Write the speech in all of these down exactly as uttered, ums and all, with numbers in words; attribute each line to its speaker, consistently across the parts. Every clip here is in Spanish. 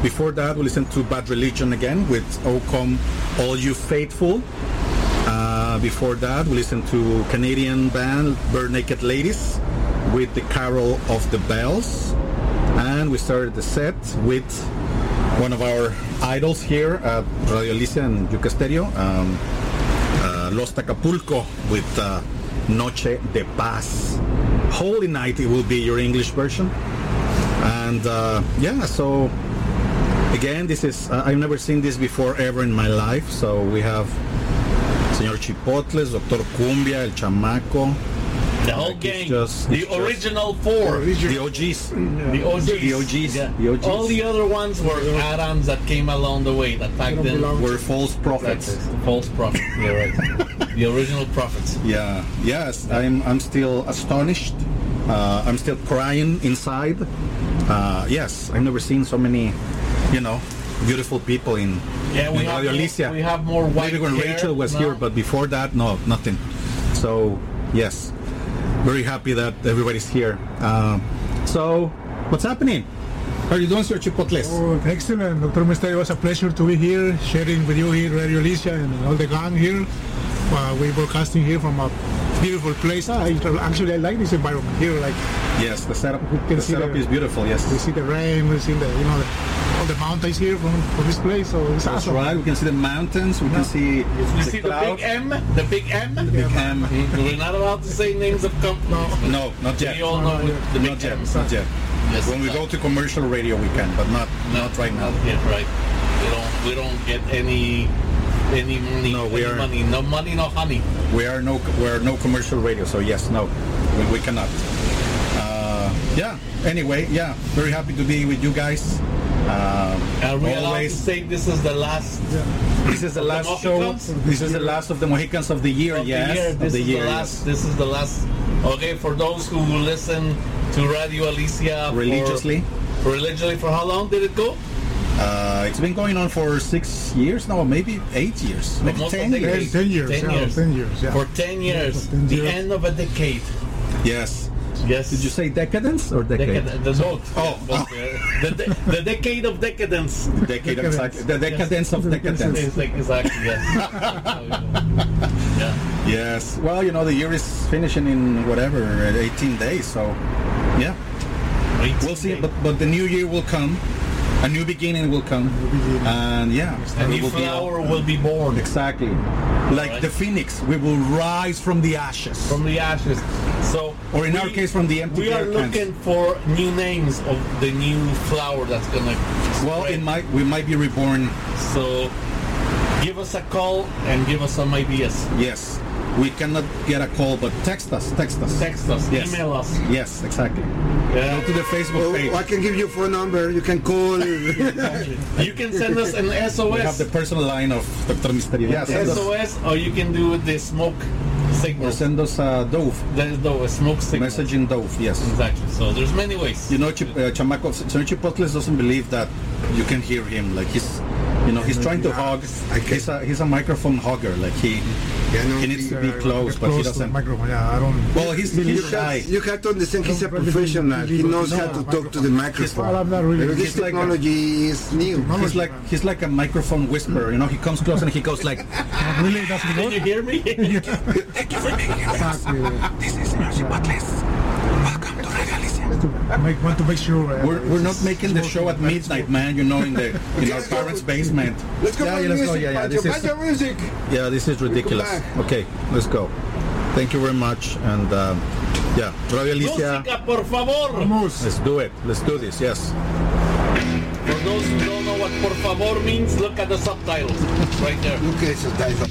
Speaker 1: before that, we listened to Bad Religion again with "O Come All You Faithful." Uh, before that, we listened to Canadian band Bare Naked Ladies with the Carol of the Bells, and we started the set with one of our idols here at Radio Alicia and Yuca Stereo, um, uh, Los Acapulco with uh, Noche de Paz. Holy Night, it will be your English version. And uh, yeah, so again, this is, uh, I've never seen this before ever in my life. So we have Señor Chipotles, Doctor Cumbia, El Chamaco.
Speaker 2: The whole
Speaker 1: like
Speaker 2: gang,
Speaker 1: just,
Speaker 2: the original
Speaker 1: just,
Speaker 2: four.
Speaker 1: The O Gs.
Speaker 2: The O Gs.
Speaker 1: The O Gs.
Speaker 2: Yeah.
Speaker 1: The O Gs.
Speaker 2: All the other ones were add-ons that came along the way that back then
Speaker 1: were false prophets.
Speaker 2: False prophets. You're right. The original prophets.
Speaker 1: Yeah. Yes. I'm. I'm still astonished. Uh, I'm still crying inside. Uh, yes. I've never seen so many, you know, beautiful people in.
Speaker 2: Yeah, we
Speaker 1: in
Speaker 2: have
Speaker 1: Radio
Speaker 2: more,
Speaker 1: Alicia.
Speaker 2: we have more white
Speaker 1: Maybe when
Speaker 2: hair
Speaker 1: Rachel was
Speaker 2: now.
Speaker 1: here, but before that, no, nothing. So yes, very happy that everybody's here. Uh, so, what's happening? How are you doing, Sir Chipotles?
Speaker 3: Oh, excellent, Doctor Mister. It was a pleasure to be here, sharing with you here, Radio Alicia, and all the gang here. Uh, we're broadcasting here from a beautiful place. I actually I like this environment here. Like
Speaker 1: Yes, the setup.
Speaker 3: We can
Speaker 1: The
Speaker 3: see
Speaker 1: setup
Speaker 3: the-
Speaker 1: is beautiful. Yes,
Speaker 3: we see the rain, we see the you know the, all the mountains here from, from this place. So it's
Speaker 1: that's
Speaker 3: awesome.
Speaker 1: right. We can see the mountains. We can see
Speaker 2: You
Speaker 1: the
Speaker 2: see the
Speaker 1: clouds.
Speaker 2: big M? The big M?
Speaker 1: Big M.
Speaker 2: We're not allowed to say names of companies.
Speaker 1: No, not yet.
Speaker 2: We all know
Speaker 3: No,
Speaker 2: what the big
Speaker 1: Not yet.
Speaker 2: M.
Speaker 1: Not yet.
Speaker 2: Yes,
Speaker 1: When we go to commercial radio, we can, but not not right now.
Speaker 2: Yeah, right. We don't we don't get any any money.
Speaker 1: No, we
Speaker 2: any
Speaker 1: are-
Speaker 2: money. No money, no honey.
Speaker 1: We are no we are no commercial radio, so yes, no, we, we cannot. Uh, yeah. Anyway, yeah, very happy to be with you guys. Uh,
Speaker 2: Are we allowed to
Speaker 1: always.
Speaker 2: say this is the last
Speaker 1: This is the
Speaker 2: of the
Speaker 1: last show.
Speaker 2: Mohicans?
Speaker 1: This is the last of the Mohicans of the year.
Speaker 2: of
Speaker 1: yes,
Speaker 2: the year?
Speaker 1: of
Speaker 2: This
Speaker 1: the
Speaker 2: is
Speaker 1: year.
Speaker 2: the last. This is the last. Okay, for those who listen to Radio Alicia for-
Speaker 1: Religiously.
Speaker 2: religiously, for how long did it go?
Speaker 1: Uh, it's been going on for six years now, maybe eight years, maybe
Speaker 2: Almost a
Speaker 1: ten
Speaker 2: decade.
Speaker 1: years.
Speaker 3: ten years,
Speaker 2: Ten
Speaker 3: yeah,
Speaker 2: years.
Speaker 3: ten years, yeah.
Speaker 2: For ten years,
Speaker 3: For ten
Speaker 2: the
Speaker 3: years.
Speaker 2: end of a decade.
Speaker 1: Yes.
Speaker 2: Yes.
Speaker 1: Did you say decadence or decade?
Speaker 2: Decad- the both.
Speaker 1: Oh.
Speaker 2: Both, uh, the, de- the decade of decadence.
Speaker 1: Decade, exactly. The decadence of decadence.
Speaker 2: It's like, exactly, yes. Yeah.
Speaker 1: Yes. Well, you know, the year is finishing in whatever, eighteen days. So, yeah, we'll see. But but the new year will come. A new beginning will come. And yeah,
Speaker 2: A
Speaker 1: we
Speaker 2: new
Speaker 1: will be all-
Speaker 2: flower will be born
Speaker 1: Exactly. Like
Speaker 2: Alright.
Speaker 1: the phoenix, we will rise from the ashes.
Speaker 2: from the ashes. So,
Speaker 1: Or in
Speaker 2: we-
Speaker 1: our case, from the empty
Speaker 2: we are
Speaker 1: beer cans.
Speaker 2: looking for new names of the new flower that's gonna.
Speaker 1: Well,
Speaker 2: spread.
Speaker 1: it might we might be reborn.
Speaker 2: So, give us a call and give us some ideas.
Speaker 1: Yes. We cannot get a call, but text us. Text us.
Speaker 2: Text us,
Speaker 1: Yes.
Speaker 2: email us.
Speaker 1: Yes, exactly.
Speaker 2: Yeah.
Speaker 1: Go to the Facebook
Speaker 4: Oh,
Speaker 1: page.
Speaker 4: I can give you phone number. You can call.
Speaker 2: You can send us an S O
Speaker 1: We have
Speaker 2: S.
Speaker 1: the personal line of Doctor Misterio. Yeah, send
Speaker 2: S
Speaker 1: us,
Speaker 2: O S, or you can do the smoke signal.
Speaker 1: or send us a Dove.
Speaker 2: There's no a smoke signal.
Speaker 1: Messaging Dove, yes.
Speaker 2: Exactly. So there's many ways.
Speaker 1: You know, Chip, uh, Chamaco, Señor Chipotles doesn't believe that you can hear him. Like he's, you know, he's trying to hug.
Speaker 4: I can-
Speaker 1: He's a he's a microphone hugger. Like he
Speaker 4: Yeah, no,
Speaker 1: he needs to
Speaker 4: uh,
Speaker 1: be close, but he
Speaker 3: Close to the
Speaker 1: doesn't.
Speaker 3: microphone. Yeah, I don't.
Speaker 1: Well, he's
Speaker 4: You
Speaker 1: he's
Speaker 4: have,
Speaker 1: shy.
Speaker 4: you have to understand he's a professional. He knows how to talk to the
Speaker 3: Well,
Speaker 4: microphone.
Speaker 3: I'm not really.
Speaker 4: But this
Speaker 1: He's like a-
Speaker 4: technology is new.
Speaker 1: He's like he's like a microphone whisperer. You know, he comes close and he goes like,
Speaker 3: really doesn't
Speaker 2: Can
Speaker 3: work.
Speaker 2: you hear me?
Speaker 3: Exactly.
Speaker 1: "This is Señor Chipotles. Welcome to Radio Alicia."
Speaker 3: I make, want to make sure. Uh,
Speaker 1: We're, we're not making the show at midnight, man. You know, in the in our parents' basement.
Speaker 4: Let's go
Speaker 1: Yeah,
Speaker 4: for
Speaker 1: yeah, let's
Speaker 4: music.
Speaker 1: go. Yeah, yeah.
Speaker 4: Pancho,
Speaker 1: This is
Speaker 4: Pancho music.
Speaker 1: yeah, this is ridiculous.
Speaker 4: back.
Speaker 1: Okay, let's go. Thank you very much, and um, yeah, Radio Alicia.
Speaker 2: Música, por favor.
Speaker 3: Vamos.
Speaker 1: Let's do it. Let's do this. Yes.
Speaker 2: For those who don't know what por favor means, look at the subtitles. It's right there.
Speaker 4: Look at the title.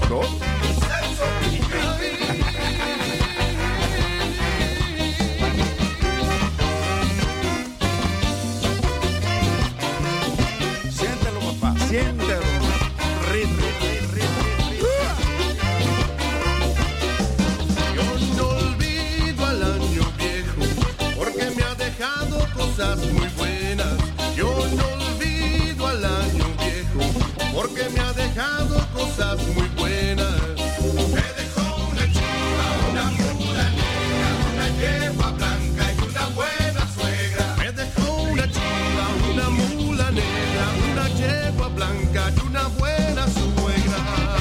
Speaker 5: dos. Siéntelo, papá, siéntelo. Ritmo.
Speaker 6: Cosas muy buenas, yo no olvido al año viejo, porque me ha dejado cosas muy buenas. Me dejó una chiva, una mula negra, una yegua blanca y una buena suegra. Me dejó una chiva, una mula negra, una yegua blanca y una buena suegra.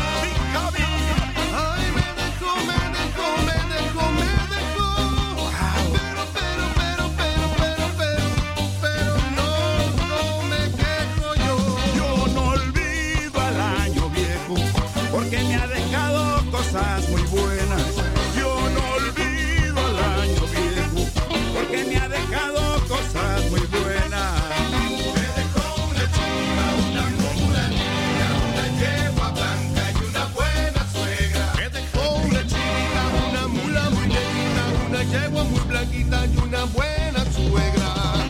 Speaker 6: Ay, me dejó, me dejó, me dejó, me dejó. Pero, pero, pero, pero, pero, pero, pero no, no me quejo yo.
Speaker 5: Yo no olvido al año viejo, porque me ha dejado cosas muy buenas. Yo no olvido al año viejo, porque me ha dejado cosas muy buenas.
Speaker 6: Me dejó una chiva, una mula negra, una yegua blanca y una buena suegra. Me dejó una chiva, una mula muy negra, una yegua muy blanquita y una buena suegra.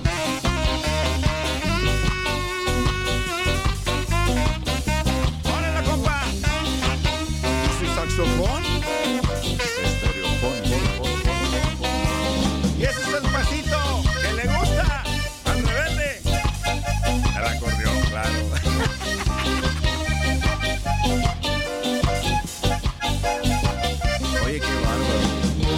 Speaker 5: ¡Órale, compa! ¿Y su saxofón? Estereofón. Y ese es el pasito que le gusta al rebelde. El acordeón, claro. Oye, qué bárbaro.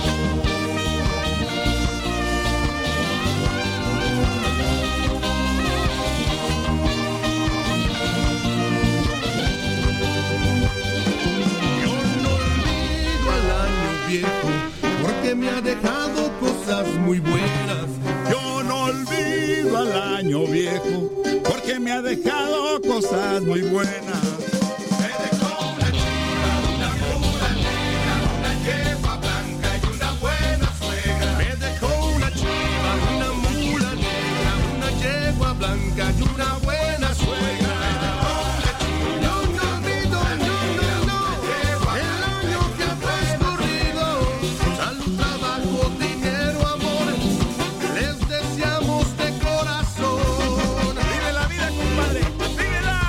Speaker 6: Yo no olvido al año viejo, porque me ha dejado cosas muy buenas.
Speaker 5: Yo no olvido al año viejo, porque me ha dejado cosas muy buenas.
Speaker 6: Me dejó una chiva, una mula negra, una yegua blanca y una buena suegra. Me dejó una chiva, una mula negra, una yegua blanca y una buena suegra. Yo no olvido, no, no, no, el año que ha transcurrido. Salud, trabajo, dinero, amor, les deseamos de corazón.
Speaker 5: ¡Vive la vida, compadre! ¡Vívela!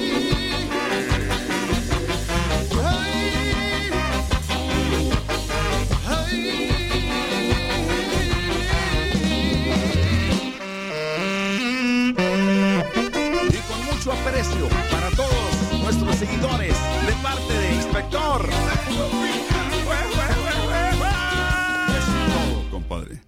Speaker 5: Y con mucho aprecio para todos nuestros seguidores de parte de Inspector. Es todo, compadre.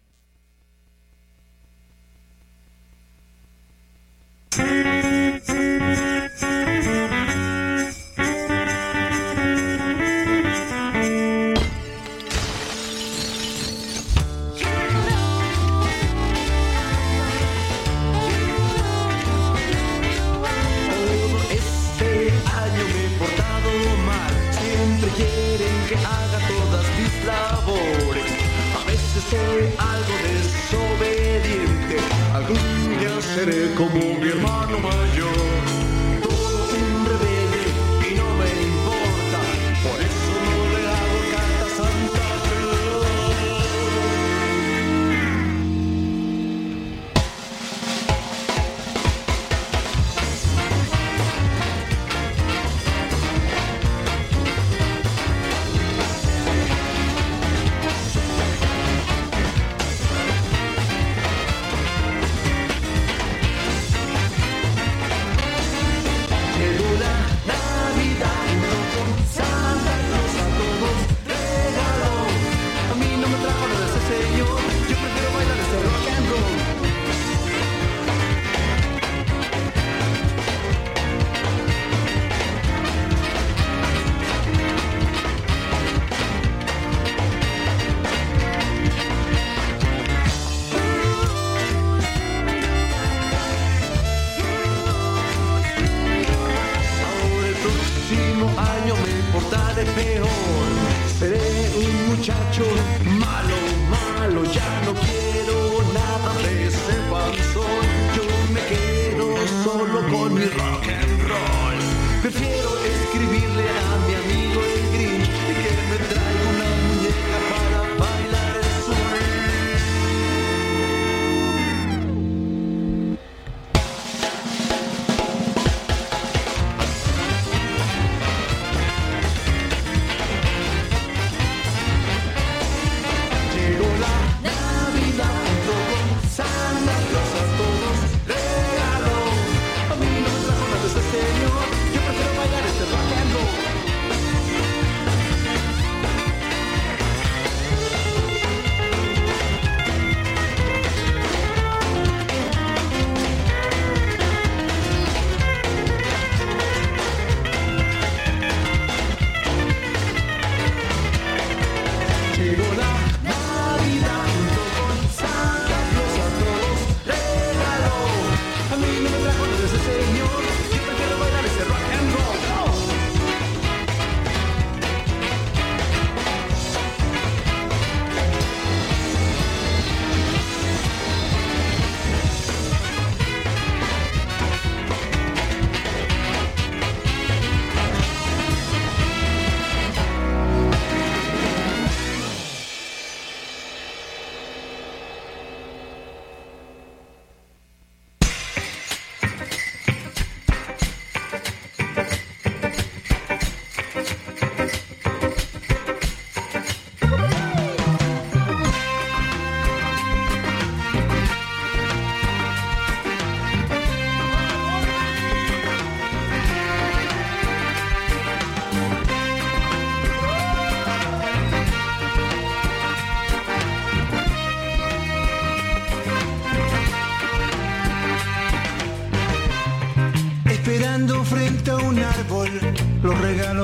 Speaker 7: Este año me he portado mal, siempre quieren que haga todas mis labores. A veces soy algo desobediente, algún día seré como mi hermano mayor. Todo un rebelde y no me importa, por eso no le hago carta a Santa Claus. Llegó la Navidad, con Santa Claus a todos regaló. A mí no me trajo nada ese señor, yo prefiero bailar este rock and roll. Ahora el próximo año me portaré peor. Seré un muchacho malo, malo. Ya no quiero nada de ese panzón. Yo me quedo solo con mi rock and roll. Prefiero escribirle a mi amigo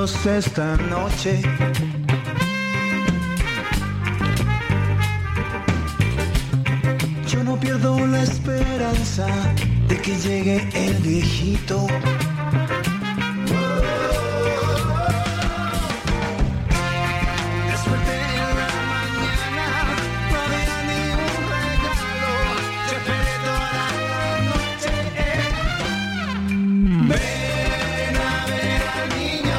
Speaker 7: Dios esta noche. Yo no pierdo la esperanza de que llegue el viejito. Desperté en la mañana, no había ni un regalo. Yo esperé toda la noche. Ven a ver al niño.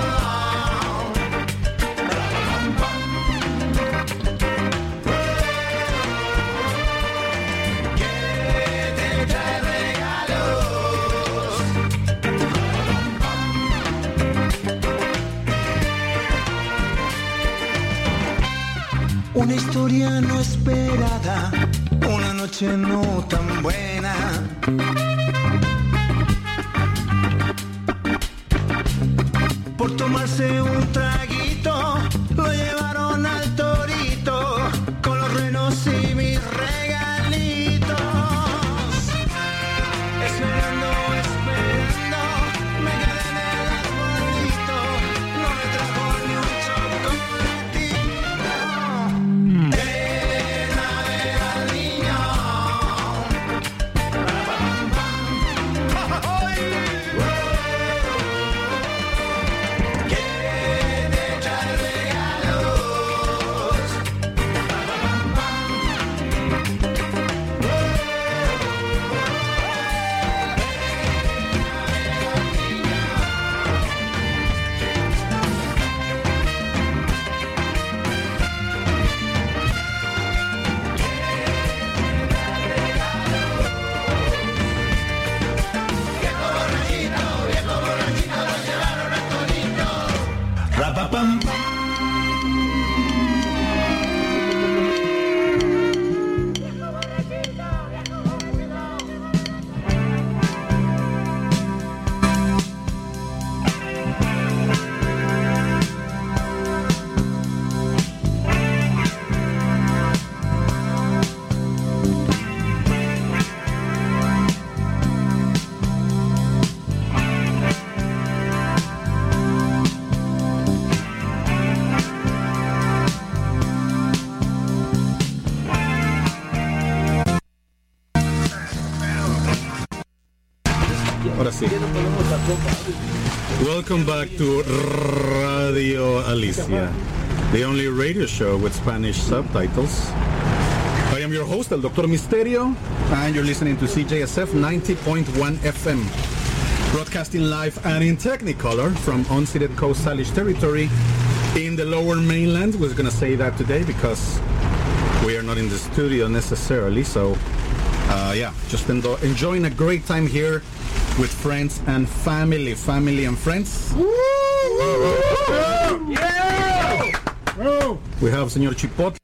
Speaker 7: Que te trae regalos. Una historia no esperada, una noche no tan buena. Por tomarse un traguito, lo llevaron al torito, con los renos y mis regalitos. Esperando, esperando, me quedé en el arbolito, no me trajo ni un chocolatito. Ven a ver al niño. Que te trae regalos. Rapapam.
Speaker 1: Ahora sí. Welcome back to Radio Alicia, the only radio show with Spanish subtitles. I am your host, El Doctor Misterio, and you're listening to C J S F ninety point one F M, broadcasting live and in Technicolor from unceded Coast Salish territory in the lower mainland. We're going to say that today because we are not in the studio necessarily, so uh, yeah, just endo- enjoying a great time here with friends and family, family and friends.
Speaker 3: Yeah! Oh.
Speaker 1: We have Señor Chipotle.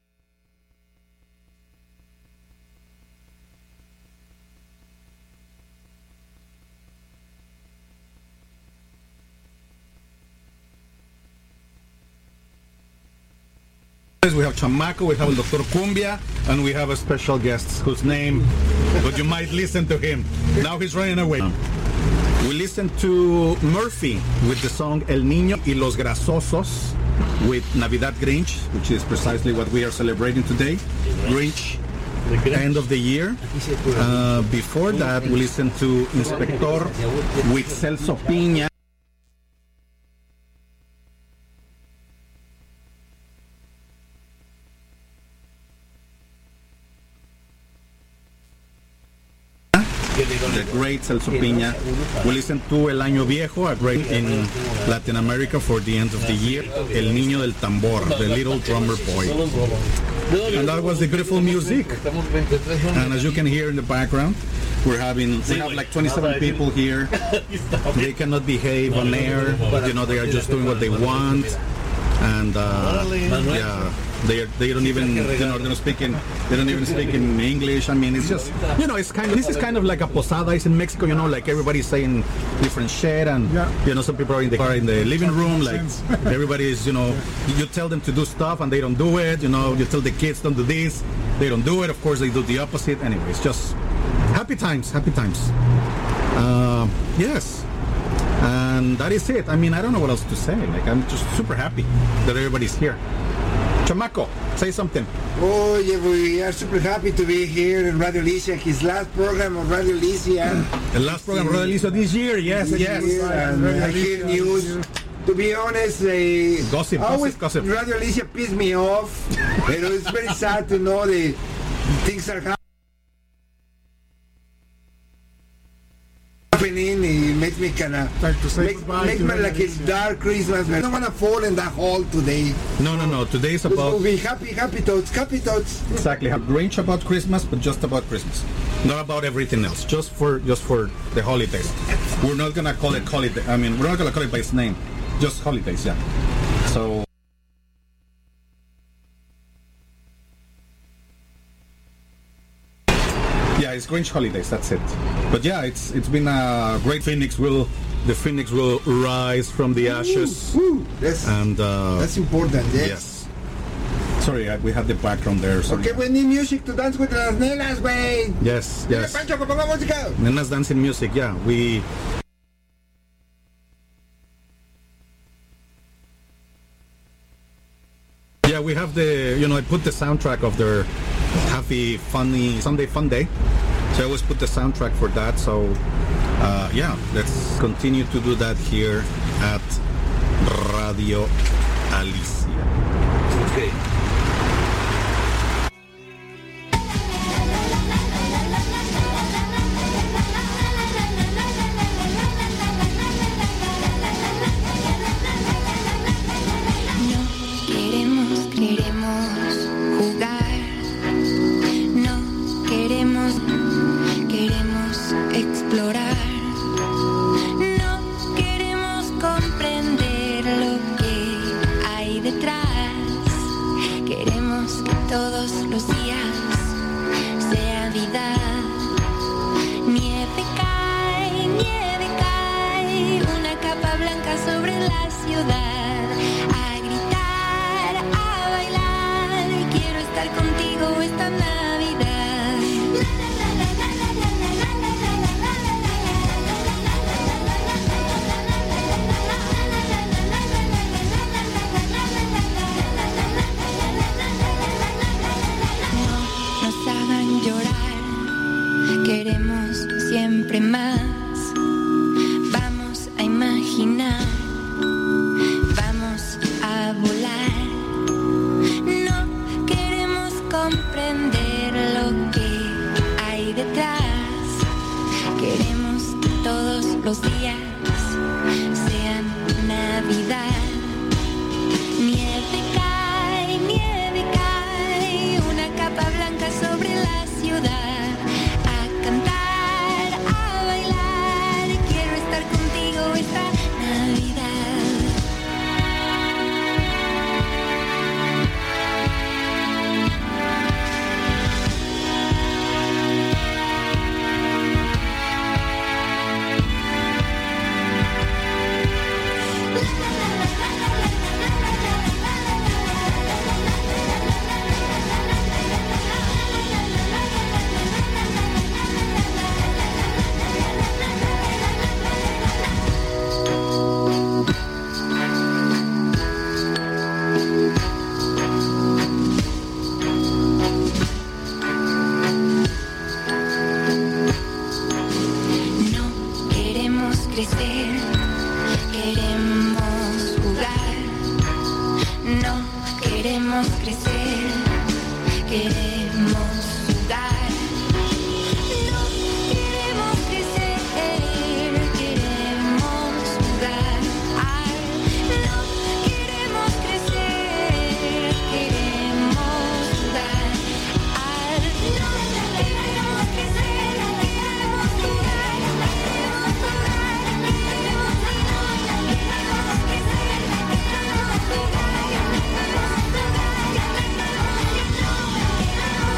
Speaker 1: We have Chamaco, we have El Doctor Cumbia, and we have a special guest whose name, but you might listen to him. Now he's running away. We listened to Murphy with the song El Niño y los Grasosos with Navidad Grinch, which is precisely what we are celebrating today. Grinch, end of the year. Uh, before that, we listened to Inspector with Celso Piña. The great Celso Piña. We listened to El Año Viejo, a great in Latin America for the end of the year. El Niño del Tambor, the little drummer boy. And that was the beautiful music. And as you can hear in the background, we're having, we have like twenty-seven people here. They cannot behave on air. You know, they are just doing what they want. And uh, yeah, they are, they don't even you know they don't speak in they don't even speak in English. I mean, it's just you know it's kind of this is kind of like a posada. It's in Mexico, you know, like everybody's saying different shit, and
Speaker 3: Yeah.
Speaker 1: you know some people are in the car in the living room, like everybody is you know you tell them to do stuff and they don't do it. You know, you tell the kids don't do this, they don't do it. Of course, they do the opposite. Anyway, it's just happy times, happy times. Uh, yes. And that is it. I mean, I don't know what else to say. Like, I'm just super happy that everybody's here. Chamaco, say something.
Speaker 4: Oh, yeah, we are super happy to be here in Radio Alicia, his last program of Radio Alicia.
Speaker 1: The last program of Radio Alicia this year, yes,
Speaker 4: This
Speaker 1: yes.
Speaker 4: year, and I hear news. To be honest, uh,
Speaker 1: Gossip,
Speaker 4: always
Speaker 1: gossip, gossip.
Speaker 4: Radio Alicia pissed me off. But it's very sad to know the things are happening. It makes me kind of
Speaker 3: Like to say
Speaker 4: makes,
Speaker 3: goodbye
Speaker 4: makes
Speaker 3: to
Speaker 4: me
Speaker 3: Radio
Speaker 4: like it's
Speaker 3: Alicia.
Speaker 4: dark Christmas. I don't want to fall in that hole today.
Speaker 1: No, no, no. Today is
Speaker 4: Let's
Speaker 1: about
Speaker 4: go be happy, happy thoughts, happy thoughts.
Speaker 1: exactly have Grinch about Christmas, but just about Christmas, not about everything else. Just for just for the holidays. We're not gonna call it holiday. I mean, we're not gonna call it by its name. Just holidays, yeah. So. Yeah, it's Grinch holidays. That's it. But yeah, it's it's been a great. Phoenix will the Phoenix will rise from the ashes,
Speaker 4: Woo, that's,
Speaker 1: and uh,
Speaker 4: that's important, yes.
Speaker 1: yes. Sorry, I, we had the background there. Sorry.
Speaker 4: Okay, we need music to dance with las nenas, güey.
Speaker 1: Yes, yes.
Speaker 4: Pancho, que ponga música.
Speaker 1: Nenas dancing music. Yeah, we. Yeah, we have the. You know, I put the soundtrack of their happy, funny Sunday Fun Day. So I always put the soundtrack for that. So, uh, yeah, let's continue to do that here at Radio Alicia.
Speaker 2: Okay.
Speaker 8: No queremos, queremos jugar. No queremos, queremos explorar. No queremos comprender lo que hay detrás. Queremos que todos los días sea vida. Nieve cae, nieve cae, una capa blanca sobre la ciudad. A gritar, a bailar, quiero estar contigo esta Navidad. No nos hagan llorar, queremos siempre más. Vamos a imaginar, vamos a volar. No queremos comprender lo que hay detrás. Queremos que todos los días sean Navidad. Nieve cae, nieve cae, una capa blanca sobre la ciudad. A cantar, a bailar, quiero estar contigo esta Navidad. No queremos crecer, queremos jugar. No queremos crecer, queremos jugar. No queremos crecer, queremos jugar. No queremos crecer, queremos jugar. No queremos crecer, queremos jugar. Queremos jugar.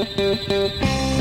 Speaker 8: Thank you.